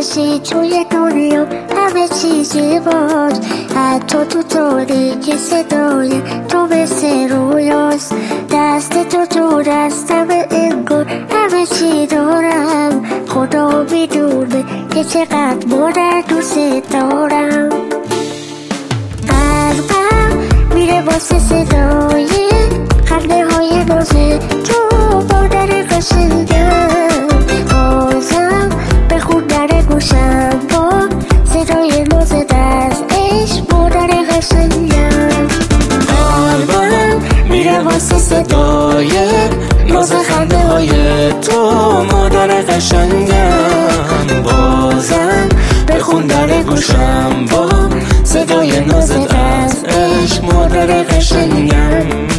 باشی توی دنیا همه چیزی باز، حتی تو تاریکی صدای تو مثل رویاست. دست تو دستم انگار همه چی دارم، خدا میدونه که چقدر مادر دوست دارم. قلبم میره واسه صدای خنده های ناز تو مادر قشنگم، بازم بخوندن گوشم با صدای ناز دستش مادر قشنگم. قلبم میره واسه صدای ناز خنده های تو مادر قشنگم، بازم بخوندن گوشم با صدای ناز دستش مادر قشنگم.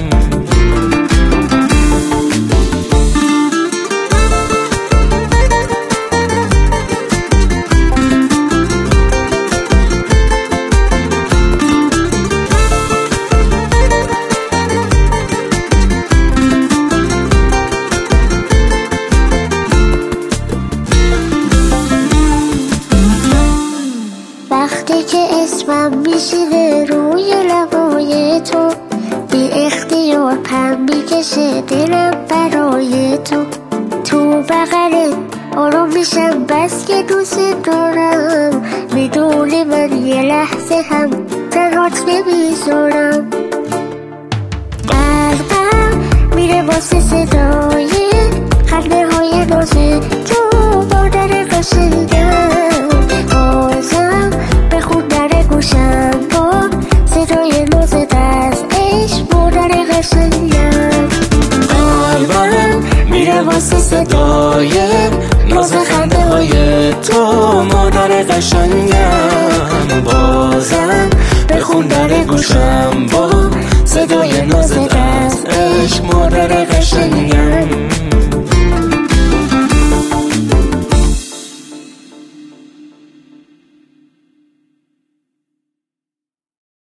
وقتی که اسمم میشینه روی لبای تو، بی اختیار پم میکشه دلم برای تو. تو بغلت آروم میشم بس که دوست دارم، میدونی من یه لحظه هم تنهات نمیذارم. قلبم میره واسه صدای خنده های ناز تو مادر قشنگم، بازم بخوندن گوشم با صدای ناز دستش مادر قشنگم. قلبم میره واسه صدای ناز خنده های تو مادر قشنگم، بازم بخوندن گوشم با صدای ناز دستش مادر قشنگم.